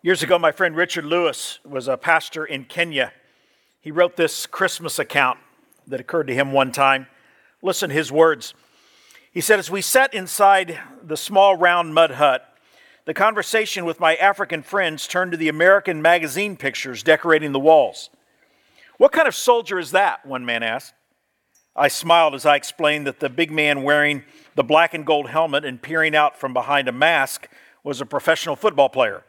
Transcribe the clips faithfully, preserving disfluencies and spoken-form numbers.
Years ago, my friend Richard Lewis was a pastor in Kenya. He wrote this Christmas account that occurred to him one time. Listen to his words. He said, as we sat inside the small round mud hut, the conversation with my African friends turned to the American magazine pictures decorating the walls. What kind of soldier is that? One man asked. I smiled as I explained that the big man wearing the black and gold helmet and peering out from behind a mask was a professional football player.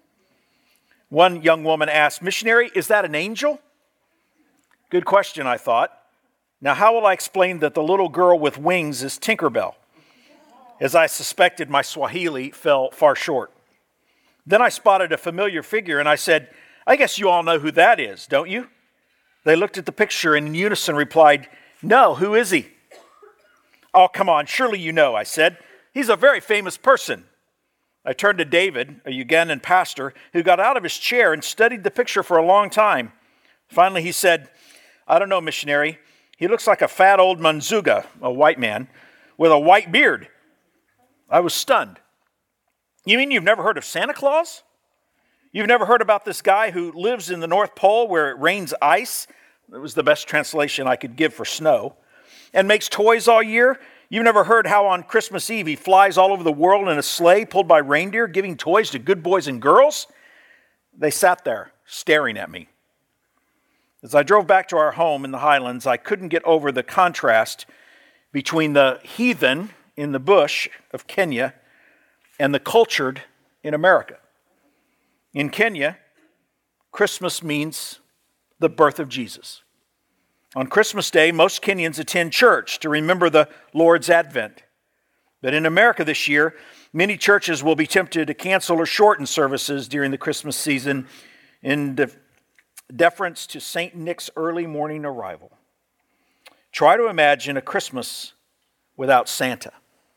One young woman asked, missionary, is that an angel? Good question, I thought. Now, how will I explain that the little girl with wings is Tinkerbell? As I suspected, my Swahili fell far short. Then I spotted a familiar figure and I said, I guess you all know who that is, don't you? They looked at the picture and in unison replied, no, who is he? Oh, come on, surely you know, I said. He's a very famous person. I turned to David, a Ugandan pastor, who got out of his chair and studied the picture for a long time. Finally, he said, I don't know, missionary. He looks like a fat old Manzuga, a white man, with a white beard. I was stunned. You mean you've never heard of Santa Claus? You've never heard about this guy who lives in the North Pole where it rains ice? It was the best translation I could give for snow. And makes toys all year? You've never heard how on Christmas Eve he flies all over the world in a sleigh pulled by reindeer, giving toys to good boys and girls? They sat there, staring at me. As I drove back to our home in the Highlands, I couldn't get over the contrast between the heathen in the bush of Kenya and the cultured in America. In Kenya, Christmas means the birth of Jesus. On Christmas Day, most Kenyans attend church to remember the Lord's advent. But in America this year, many churches will be tempted to cancel or shorten services during the Christmas season in de- deference to Saint Nick's early morning arrival. Try to imagine a Christmas without Santa.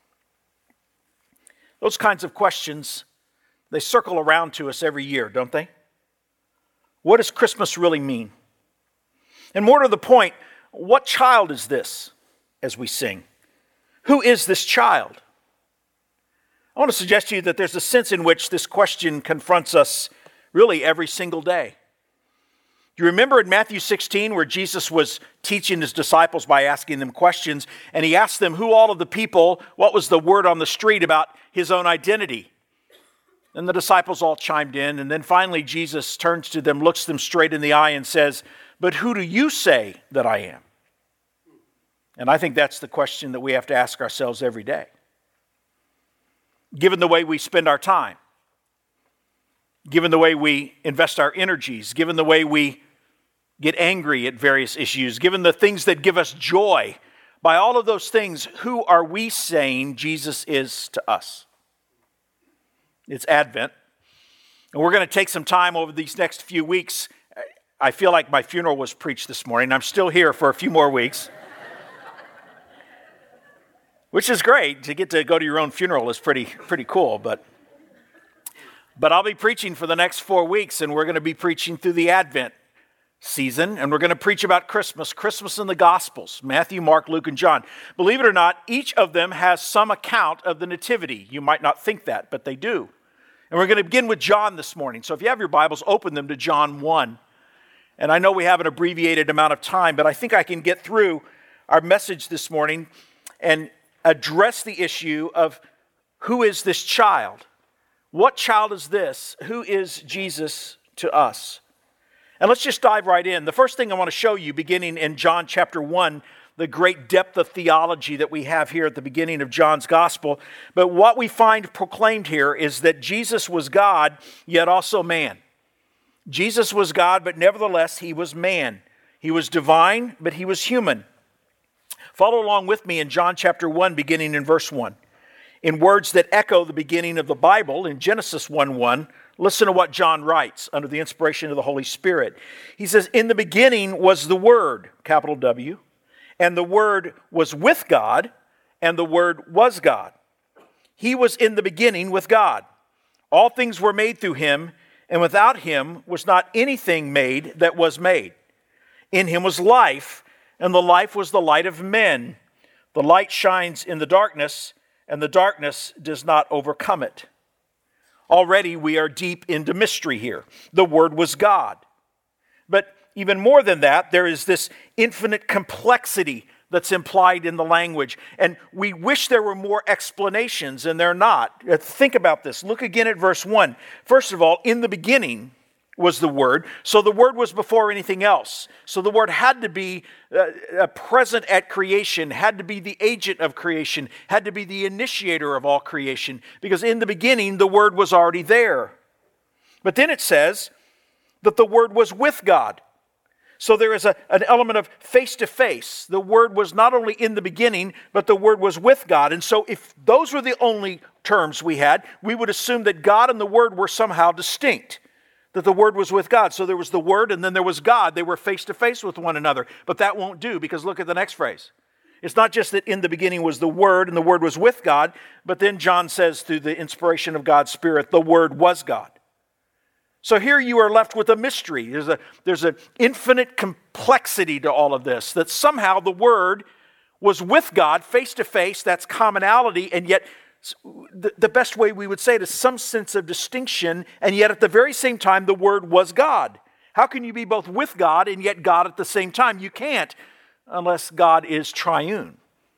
Those kinds of questions, they circle around to us every year, don't they? What does Christmas really mean? And more to the point, what child is this as we sing? Who is this child? I want to suggest to you that there's a sense in which this question confronts us really every single day. Do you remember in Matthew sixteen where Jesus was teaching his disciples by asking them questions, and he asked them who all of the people, what was the word on the street about his own identity? And the disciples all chimed in, and then finally Jesus turns to them, looks them straight in the eye and says, but who do you say that I am? And I think that's the question that we have to ask ourselves every day. Given the way we spend our time, given the way we invest our energies, given the way we get angry at various issues, given the things that give us joy, by all of those things, who are we saying Jesus is to us? It's Advent. And we're going to take some time over these next few weeks. I feel like my funeral was preached this morning. I'm still here for a few more weeks. Which is great. To get to go to your own funeral is pretty pretty cool. But, but I'll be preaching for the next four weeks, and we're going to be preaching through the Advent season, and we're going to preach about Christmas, Christmas in the Gospels, Matthew, Mark, Luke, and John. Believe it or not, each of them has some account of the Nativity. You might not think that, but they do. And we're going to begin with John this morning. So if you have your Bibles, open them to John one. And I know we have an abbreviated amount of time, but I think I can get through our message this morning and address the issue of who is this child? What child is this? Who is Jesus to us? And let's just dive right in. The first thing I want to show you, beginning in John chapter one, the great depth of theology that we have here at the beginning of John's gospel. But what we find proclaimed here is that Jesus was God, yet also man. Jesus was God, but nevertheless, he was man. He was divine, but he was human. Follow along with me in John chapter one, beginning in verse one. In words that echo the beginning of the Bible, in Genesis one one, listen to what John writes under the inspiration of the Holy Spirit. He says, in the beginning was the Word, capital W, and the Word was with God, and the Word was God. He was in the beginning with God. All things were made through him, and without him was not anything made that was made. In him was life, and the life was the light of men. The light shines in the darkness, and the darkness does not overcome it. Already we are deep into mystery here. The Word was God. But even more than that, there is this infinite complexity that's implied in the language. And we wish there were more explanations, and they're not. Think about this. Look again at verse one. First of all, in the beginning was the Word. So the Word was before anything else. So the Word had to be uh, present at creation, had to be the agent of creation, had to be the initiator of all creation, because in the beginning the Word was already there. But then it says that the Word was with God. So there is a, an element of face-to-face. The Word was not only in the beginning, but the Word was with God. And so if those were the only terms we had, we would assume that God and the Word were somehow distinct, that the Word was with God. So there was the Word and then there was God. They were face-to-face with one another. But that won't do, because look at the next phrase. It's not just that in the beginning was the Word and the Word was with God, but then John says through the inspiration of God's Spirit, the Word was God. So here you are left with a mystery. There's a there's an infinite complexity to all of this, that somehow the Word was with God face to face. That's commonality, and yet the, the best way we would say it is some sense of distinction, and yet at the very same time the Word was God. How can you be both with God and yet God at the same time? You can't, unless God is triune.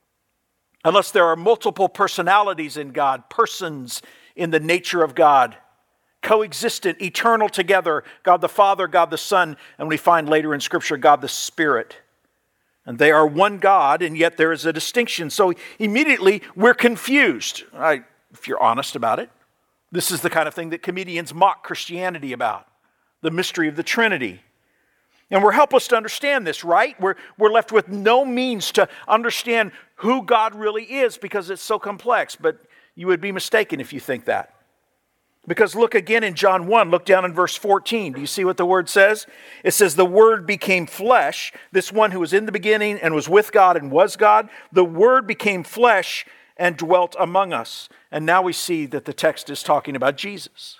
Unless there are multiple personalities in God, persons in the nature of God, coexistent, eternal together, God the Father, God the Son, and we find later in Scripture, God the Spirit. And they are one God, and yet there is a distinction. So immediately we're confused, I, if you're honest about it. This is the kind of thing that comedians mock Christianity about, the mystery of the Trinity. And we're helpless to understand this, right? We're, we're left with no means to understand who God really is because it's so complex, but you would be mistaken if you think that. Because look again in John one, look down in verse fourteen. Do you see what the Word says? It says, the Word became flesh, this one who was in the beginning and was with God and was God. The Word became flesh and dwelt among us. And now we see that the text is talking about Jesus.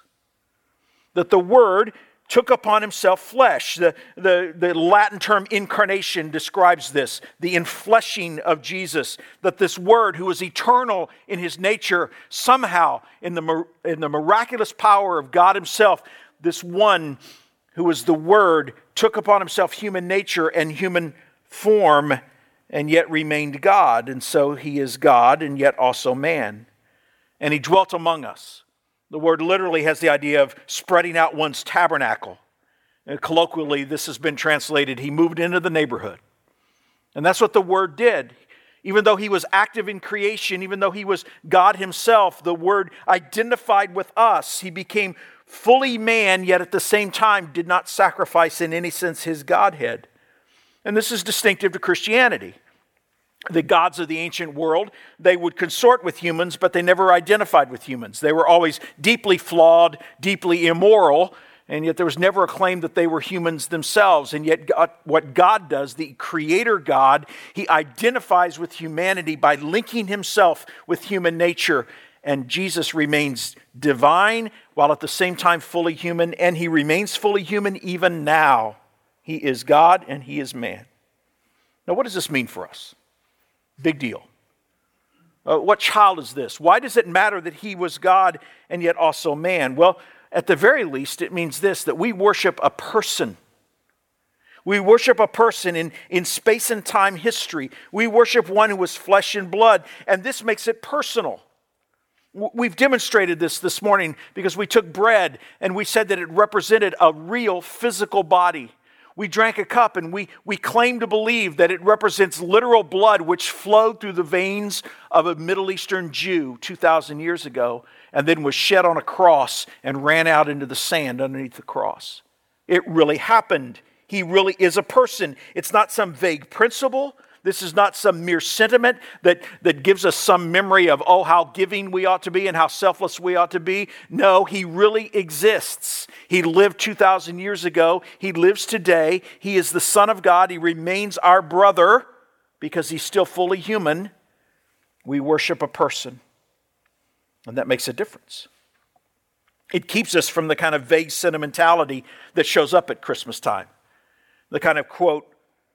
That the Word took upon himself flesh. The, the, the Latin term incarnation describes this, the infleshing of Jesus, that this Word who is eternal in his nature, somehow in the, in the miraculous power of God himself, this one who is the Word took upon himself human nature and human form and yet remained God. And so he is God and yet also man. And he dwelt among us. The word literally has the idea of spreading out one's tabernacle. And colloquially, this has been translated, he moved into the neighborhood. And that's what the Word did. Even though he was active in creation, even though he was God himself, the Word identified with us. He became fully man, yet at the same time did not sacrifice in any sense his Godhead. And this is distinctive to Christianity. The gods of the ancient world, they would consort with humans, but they never identified with humans. They were always deeply flawed, deeply immoral, and yet there was never a claim that they were humans themselves. And yet God, what God does, the Creator God, he identifies with humanity by linking himself with human nature. And Jesus remains divine while at the same time fully human, and he remains fully human even now. He is God and he is man. Now, what does this mean for us? Big deal. Uh, what child is this? Why does it matter that he was God and yet also man? Well, at the very least, it means this, that we worship a person. We worship a person in, in space and time history. We worship one who was flesh and blood, and this makes it personal. We've demonstrated this this morning because we took bread and we said that it represented a real physical body. We drank a cup and we, we claim to believe that it represents literal blood which flowed through the veins of a Middle Eastern Jew two thousand years ago and then was shed on a cross and ran out into the sand underneath the cross. It really happened. He really is a person. It's not some vague principle. This is not some mere sentiment that, that gives us some memory of, oh, how giving we ought to be and how selfless we ought to be. No, he really exists. He lived two thousand years ago. He lives today. He is the Son of God. He remains our brother because he's still fully human. We worship a person, and that makes a difference. It keeps us from the kind of vague sentimentality that shows up at Christmas time. The kind of quote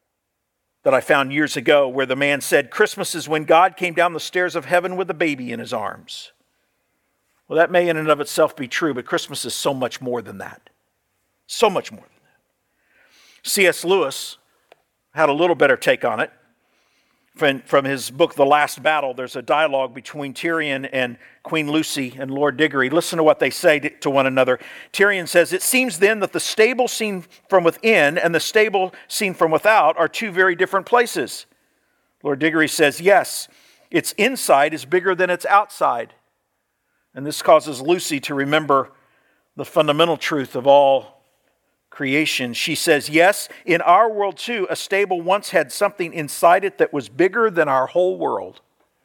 that I found years ago where the man said, "Christmas is when God came down the stairs of heaven with a baby in his arms." Well, that may in and of itself be true, but Christmas is so much more than that. So much more than that. C S Lewis had a little better take on it. From, from his book, The Last Battle, there's a dialogue between Tyrion and Queen Lucy and Lord Diggory. Listen to what they say to one another. Tyrion says, "It seems then that the stable seen from within and the stable seen from without are two very different places." Lord Diggory says, "Yes, its inside is bigger than its outside." And this causes Lucy to remember the fundamental truth of all creation. She says, "Yes, in our world too, a stable once had something inside it that was bigger than our whole world."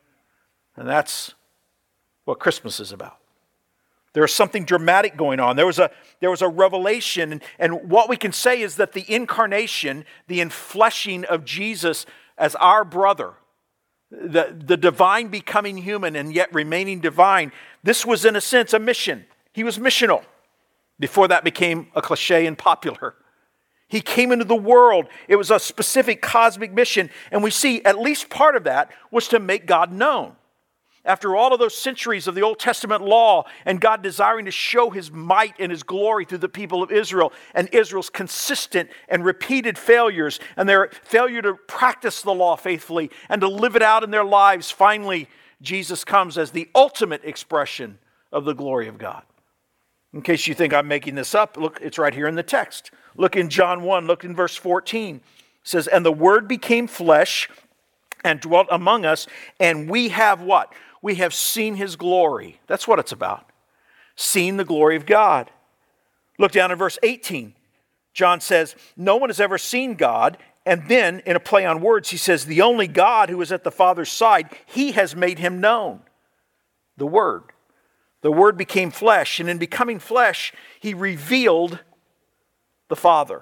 And that's what Christmas is about. There is something dramatic going on. There was a, there was a revelation. And, and what we can say is that the incarnation, the enfleshing of Jesus as our brother, the, the divine becoming human and yet remaining divine, this was in a sense a mission. He was missional. Before that became a cliche and popular. He came into the world. It was a specific cosmic mission. And we see at least part of that was to make God known. After all of those centuries of the Old Testament law and God desiring to show His might and His glory through the people of Israel and Israel's consistent and repeated failures and their failure to practice the law faithfully and to live it out in their lives, finally Jesus comes as the ultimate expression of the glory of God. In case you think I'm making this up, look, it's right here in the text. Look in John one, look in verse fourteen. It says, "And the Word became flesh and dwelt among us, and we have" what? "We have seen His glory." That's what it's about. Seen the glory of God. Look down in verse eighteen. John says, "No one has ever seen God." And then, in a play on words, he says, "The only God who is at the Father's side, He has made Him known." The Word. The Word became flesh, and in becoming flesh, He revealed the Father.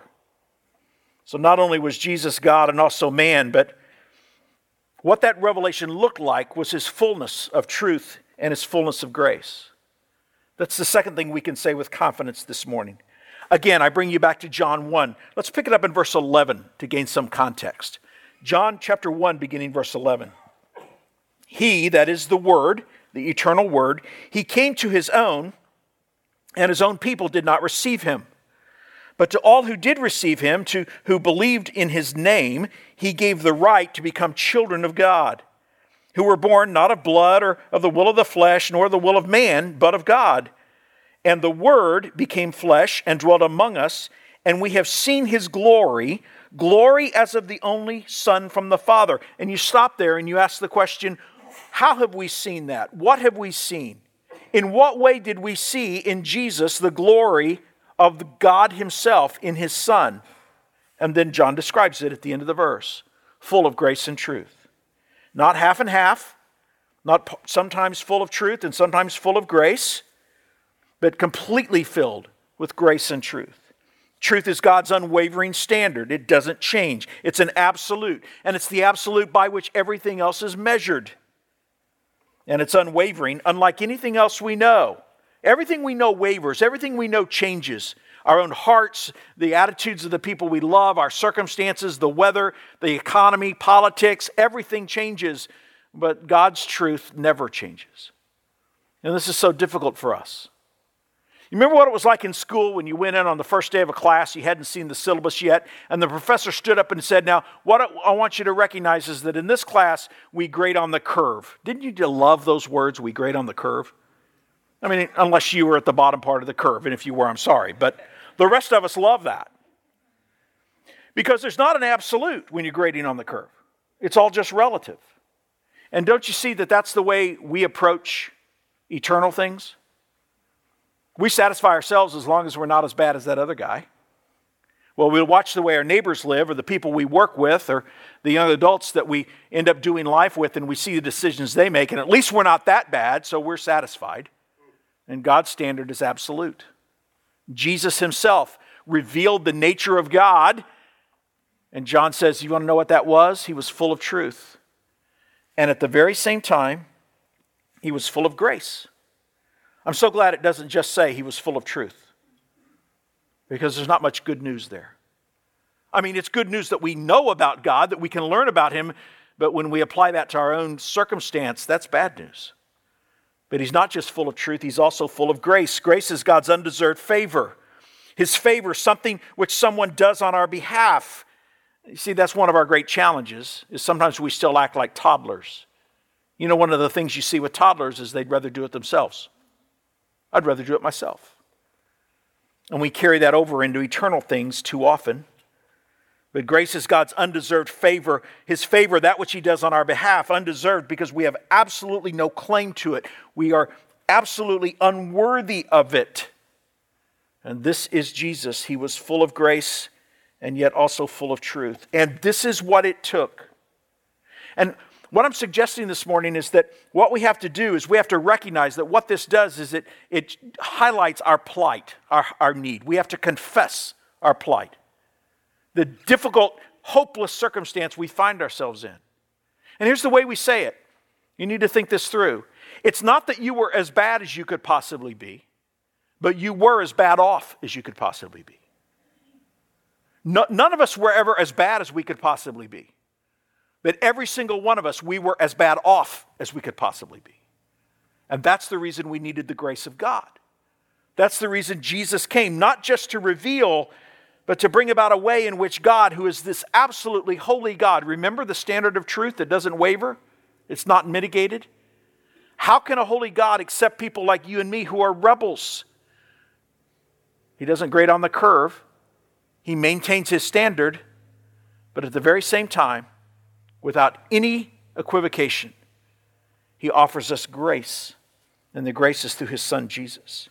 So not only was Jesus God and also man, but what that revelation looked like was His fullness of truth and His fullness of grace. That's the second thing we can say with confidence this morning. Again, I bring you back to John one. Let's pick it up in verse eleven to gain some context. John chapter one, beginning verse eleven. "He," that is the Word, the eternal Word, "He came to His own, and His own people did not receive Him. But to all who did receive Him, to who believed in His name, He gave the right to become children of God, who were born not of blood or of the will of the flesh, nor the will of man, but of God. And the Word became flesh and dwelt among us, and we have seen His glory, glory as of the only Son from the Father." And you stop there and you ask the question, how have we seen that? What have we seen? In what way did we see in Jesus the glory of God Himself in His Son? And then John describes it at the end of the verse. Full of grace and truth. Not half and half, not sometimes full of truth and sometimes full of grace, but completely filled with grace and truth. Truth is God's unwavering standard. It doesn't change. It's an absolute, and it's the absolute by which everything else is measured. And it's unwavering, unlike anything else we know. Everything we know wavers. Everything we know changes. Our own hearts, the attitudes of the people we love, our circumstances, the weather, the economy, politics, everything changes. But God's truth never changes. And this is so difficult for us. You remember what it was like in school when you went in on the first day of a class, you hadn't seen the syllabus yet, and the professor stood up and said, "Now, what I want you to recognize is that in this class, we grade on the curve." Didn't you love those words, "we grade on the curve"? I mean, unless you were at the bottom part of the curve, and if you were, I'm sorry, but the rest of us love that. Because there's not an absolute when you're grading on the curve. It's all just relative. And don't you see that that's the way we approach eternal things? We satisfy ourselves as long as we're not as bad as that other guy. Well, we'll watch the way our neighbors live or the people we work with or the young adults that we end up doing life with, and we see the decisions they make, and at least we're not that bad, so we're satisfied. And God's standard is absolute. Jesus Himself revealed the nature of God, and John says, you want to know what that was? He was full of truth. And at the very same time, He was full of grace. I'm so glad it doesn't just say He was full of truth, because there's not much good news there. I mean, it's good news that we know about God, that we can learn about Him, but when we apply that to our own circumstance, that's bad news. But he's not just full of truth, he's also full of grace. Grace is God's undeserved favor. His favor, something which someone does on our behalf. You see, that's one of our great challenges, is sometimes we still act like toddlers. You know, one of the things you see with toddlers is they'd rather do it themselves. I'd rather do it myself. And we carry that over into eternal things too often. But grace is God's undeserved favor. His favor, that which he does on our behalf, undeserved because we have absolutely no claim to it. We are absolutely unworthy of it. And this is Jesus. He was full of grace and yet also full of truth. And this is what it took. And what I'm suggesting this morning is that what we have to do is we have to recognize that what this does is it, it highlights our plight, our, our need. We have to confess our plight. The difficult, hopeless circumstance we find ourselves in. And here's the way we say it. You need to think this through. It's not that you were as bad as you could possibly be, but you were as bad off as you could possibly be. No, none of us were ever as bad as we could possibly be. But every single one of us, we were as bad off as we could possibly be. And that's the reason we needed the grace of God. That's the reason Jesus came, not just to reveal, but to bring about a way in which God, who is this absolutely holy God, remember the standard of truth that doesn't waver? It's not mitigated. How can a holy God accept people like you and me who are rebels? He doesn't grade on the curve. He maintains his standard, but at the very same time, without any equivocation, he offers us grace, and the grace is through his son Jesus.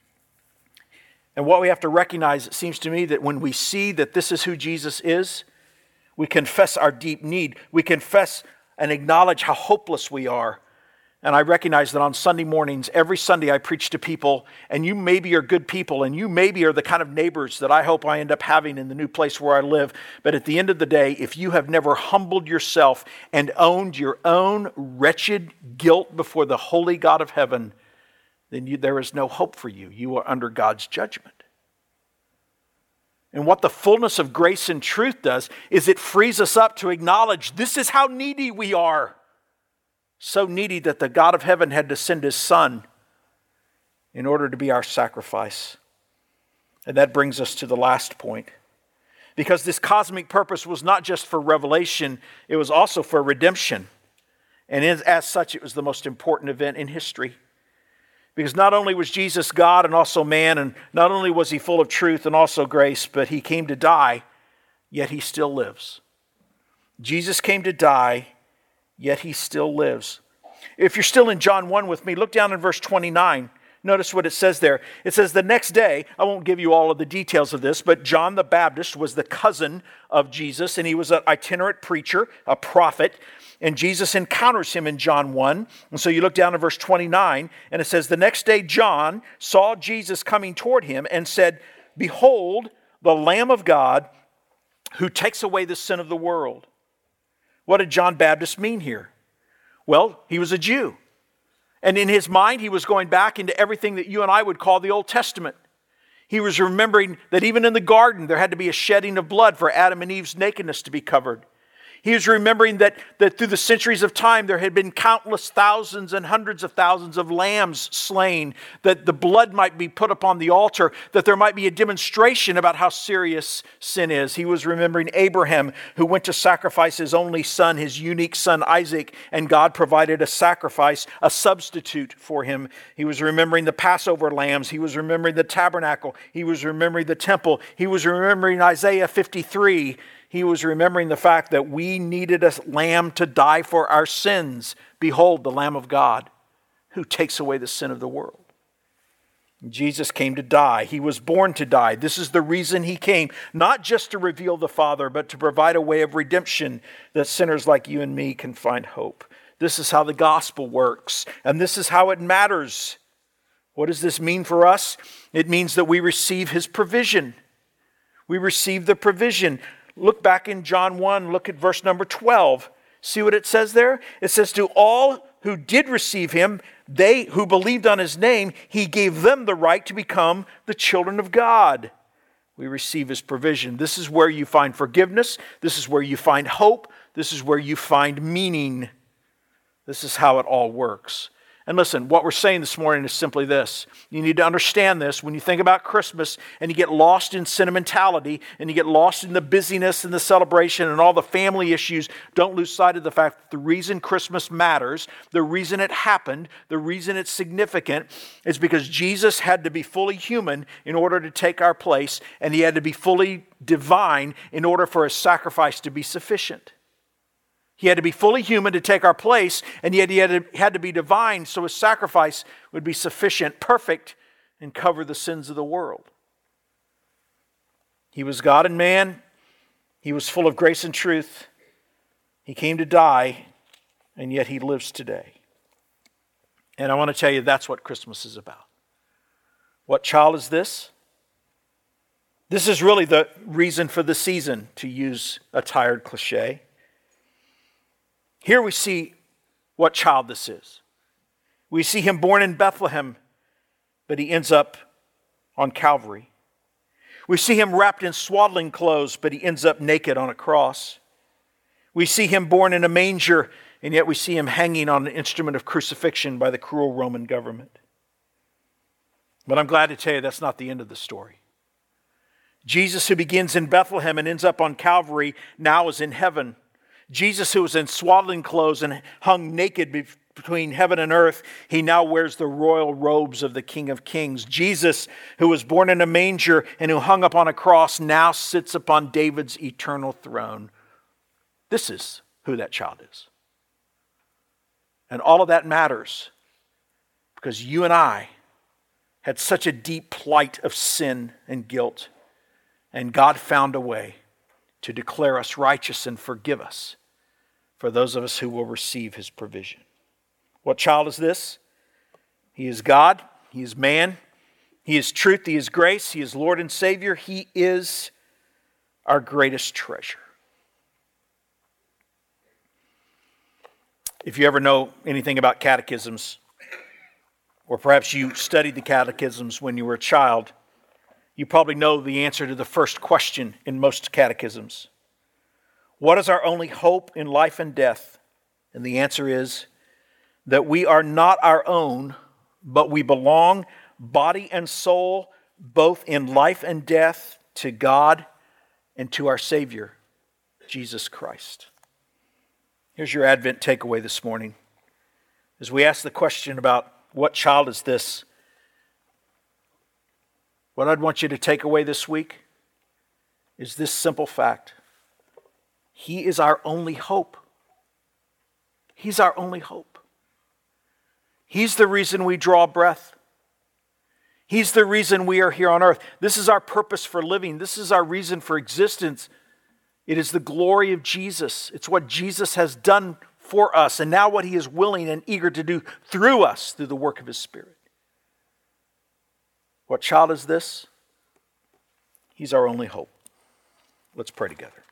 And what we have to recognize, it seems to me, that when we see that this is who Jesus is, we confess our deep need. We confess and acknowledge how hopeless we are. And I recognize that on Sunday mornings, every Sunday I preach to people, and you maybe are good people, and you maybe are the kind of neighbors that I hope I end up having in the new place where I live. But at the end of the day, if you have never humbled yourself and owned your own wretched guilt before the holy God of heaven, then you, there is no hope for you. You are under God's judgment. And what the fullness of grace and truth does is it frees us up to acknowledge this is how needy we are. So needy that the God of heaven had to send his son in order to be our sacrifice. And that brings us to the last point. Because this cosmic purpose was not just for revelation, it was also for redemption. And as such, it was the most important event in history. Because not only was Jesus God and also man, and not only was he full of truth and also grace, but he came to die, yet he still lives. Jesus came to die, yet he still lives. If you're still in John one with me, look down in verse twenty-nine. Notice what it says there. It says, the next day, I won't give you all of the details of this, but John the Baptist was the cousin of Jesus, and he was an itinerant preacher, a prophet, and Jesus encounters him in John one. And so you look down in verse twenty-nine, and it says, the next day John saw Jesus coming toward him and said, behold, the Lamb of God who takes away the sin of the world. What did John Baptist mean here? Well, he was a Jew. And in his mind, he was going back into everything that you and I would call the Old Testament. He was remembering that even in the garden, there had to be a shedding of blood for Adam and Eve's nakedness to be covered. He was remembering that, that through the centuries of time, there had been countless thousands and hundreds of thousands of lambs slain, that the blood might be put upon the altar, that there might be a demonstration about how serious sin is. He was remembering Abraham, who went to sacrifice his only son, his unique son Isaac, and God provided a sacrifice, a substitute for him. He was remembering the Passover lambs. He was remembering the tabernacle. He was remembering the temple. He was remembering Isaiah fifty-three. He was remembering the fact that we needed a lamb to die for our sins. Behold, the Lamb of God who takes away the sin of the world. Jesus came to die. He was born to die. This is the reason he came, not just to reveal the Father, but to provide a way of redemption that sinners like you and me can find hope. This is how the gospel works, and this is how it matters. What does this mean for us? It means that we receive his provision. We receive the provision. Look back in John one, look at verse number twelve. See what it says there? It says, to all who did receive him, they who believed on his name, he gave them the right to become the children of God. We receive his provision. This is where you find forgiveness. This is where you find hope. This is where you find meaning. This is how it all works. And listen, what we're saying this morning is simply this. You need to understand this. When you think about Christmas and you get lost in sentimentality and you get lost in the busyness and the celebration and all the family issues, don't lose sight of the fact that the reason Christmas matters, the reason it happened, the reason it's significant is because Jesus had to be fully human in order to take our place, and he had to be fully divine in order for his sacrifice to be sufficient. He had to be fully human to take our place, and yet he had to, had to be divine so his sacrifice would be sufficient, perfect, and cover the sins of the world. He was God and man. He was full of grace and truth. He came to die, and yet he lives today. And I want to tell you that's what Christmas is about. What child is this? This is really the reason for the season, to use a tired cliche. Here we see what child this is. We see him born in Bethlehem, but he ends up on Calvary. We see him wrapped in swaddling clothes, but he ends up naked on a cross. We see him born in a manger, and yet we see him hanging on an instrument of crucifixion by the cruel Roman government. But I'm glad to tell you that's not the end of the story. Jesus, who begins in Bethlehem and ends up on Calvary, now is in heaven. Jesus, who was in swaddling clothes and hung naked between heaven and earth, he now wears the royal robes of the King of Kings. Jesus, who was born in a manger and who hung upon a cross, now sits upon David's eternal throne. This is who that child is. And all of that matters because you and I had such a deep plight of sin and guilt, and God found a way to declare us righteous and forgive us for those of us who will receive his provision. What child is this? He is God. He is man. He is truth. He is grace. He is Lord and Savior. He is our greatest treasure. If you ever know anything about catechisms, or perhaps you studied the catechisms when you were a child, you probably know the answer to the first question in most catechisms. What is our only hope in life and death? And the answer is that we are not our own, but we belong, body and soul, both in life and death, to God and to our Savior, Jesus Christ. Here's your Advent takeaway this morning. As we ask the question about what child is this, what I'd want you to take away this week is this simple fact. He is our only hope. He's our only hope. He's the reason we draw breath. He's the reason we are here on earth. This is our purpose for living. This is our reason for existence. It is the glory of Jesus. It's what Jesus has done for us, and now what he is willing and eager to do through us through the work of his Spirit. What child is this? He's our only hope. Let's pray together.